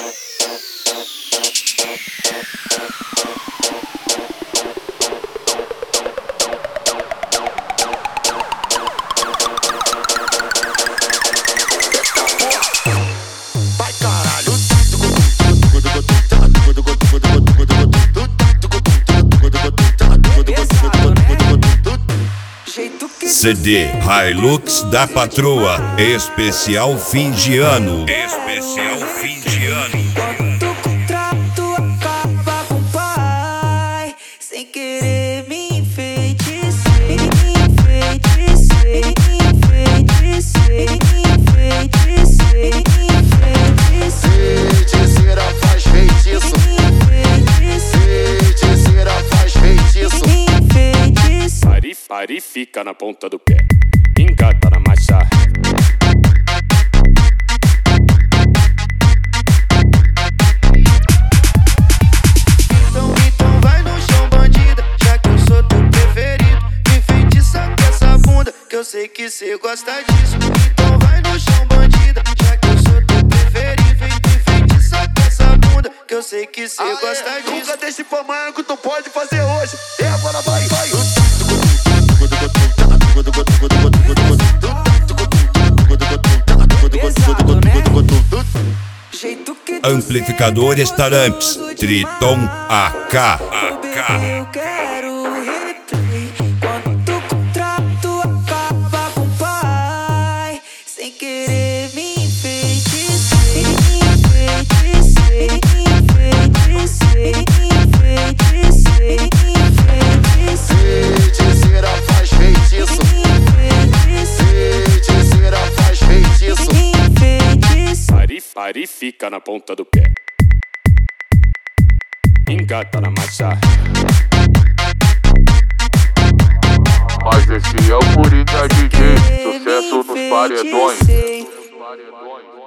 CD Hilux da Patroa, especial fim de ano. Especial fim de ano. Quando o contrato acaba com o pai, sem querer me enfeitiçei, enfeitiçei, enfeitiçei, enfeitiçei, enfeitiçei. Feiticeira faz feitiço. Feiticeira faz feitiço. Pare e fica na ponta do pé, engata na marcha. Então vai no chão, bandida, já que eu sou teu preferido. Me enfeitiça com essa bunda, que eu sei que cê gosta disso. Então vai no chão, bandida, já que eu sou teu preferido. Me enfeitiça com essa bunda, que eu sei que cê gosta disso. Nunca deixe pra amanhã que tu pode fazer hoje. E agora vai, vai. Amplificador Staramps Triton AK. Eu quero replay. Quando o contrato acaba com o pai, sem querer me enfeitiçei, enfeitiçei, enfeitiçei, enfeitiçei, enfeitiçei. Feiticeira faz feitiço. Feiticeira faz feitiço. Pare e fica na ponta do pé, engata na marcha. Mas esse é o Coringa DJ, sucesso nos paredões.